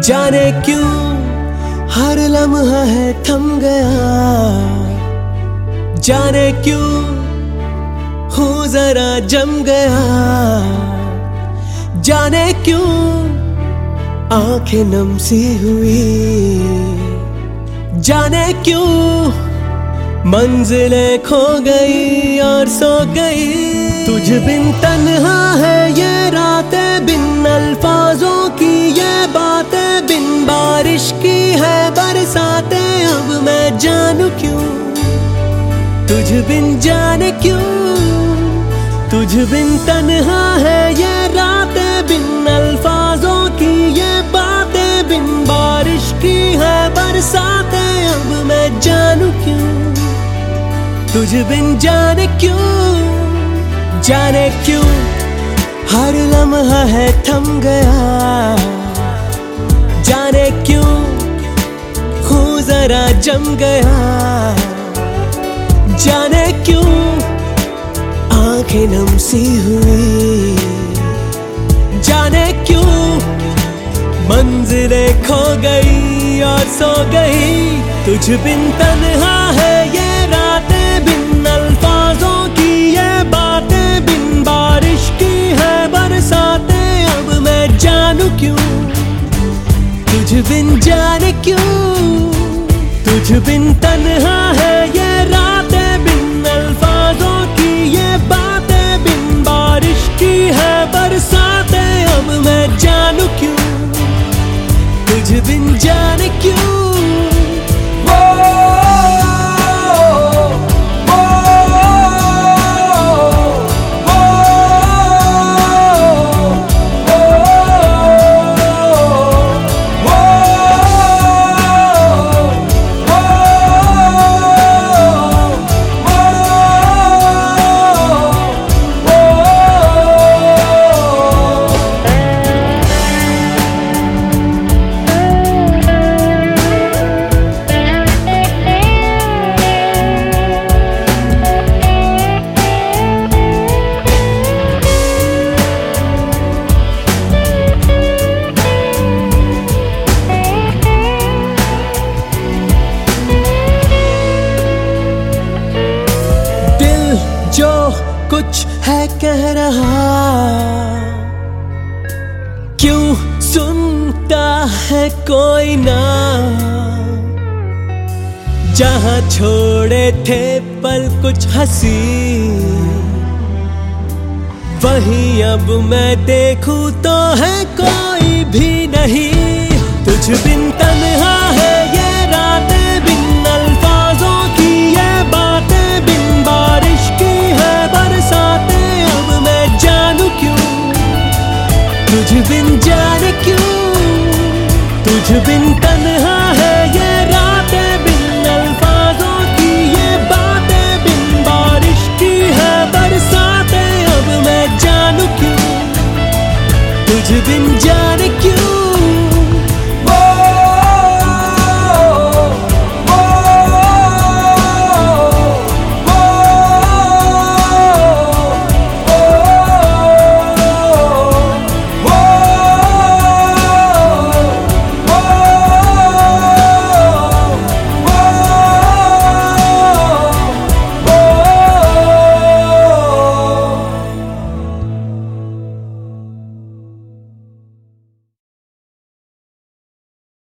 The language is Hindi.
जाने क्यों हर लम्हा है थम गया, जाने क्यों हूँ जरा जम गया, जाने क्यों आंखें नम सी हुई, जाने क्यों मंजिलें खो गई और सो गई। तुझ बिन तन्हा है ये रातें, बिन अल्फाजों की ये बातें, बिन बारिश की है बरसातें। अब मैं जानू क्यों तुझ बिन, जाने क्यों तुझ बिन तन्हा है ये रातें, बिन अल्फाजों की ये बातें, बिन बारिश की है बरसातें। अब मैं जानू क्यों तुझ बिन, जाने क्यों, जाने क्यों हर लम्हा है थम गया, जाने क्यों हूँ जरा जम गया, जाने क्यों आंखें नम सी हुई, जाने क्यों मंजिलें खो गई और सो गई। तुझ बिन तन्हा है ये रातें, बिन अल्फाजों की ये बातें, बिन बारिश की है बरसातें। अब मैं जानू क्यों तुझ बिन, जाने क्यों तुझ बिन तन्हा है ये रातें, बिन अल्फाजों की ये बातें, बिन बारिश की है बरसातें। अब मैं जानू क्यों तुझ बिन, जाने क्यों। जो कुछ है कह रहा, क्यों सुनता है कोई ना। जहां छोड़े थे पल कुछ हंसी, वहीं अब मैं देखूं तो है कोई भी नहीं। तुझ बिन तन्हा है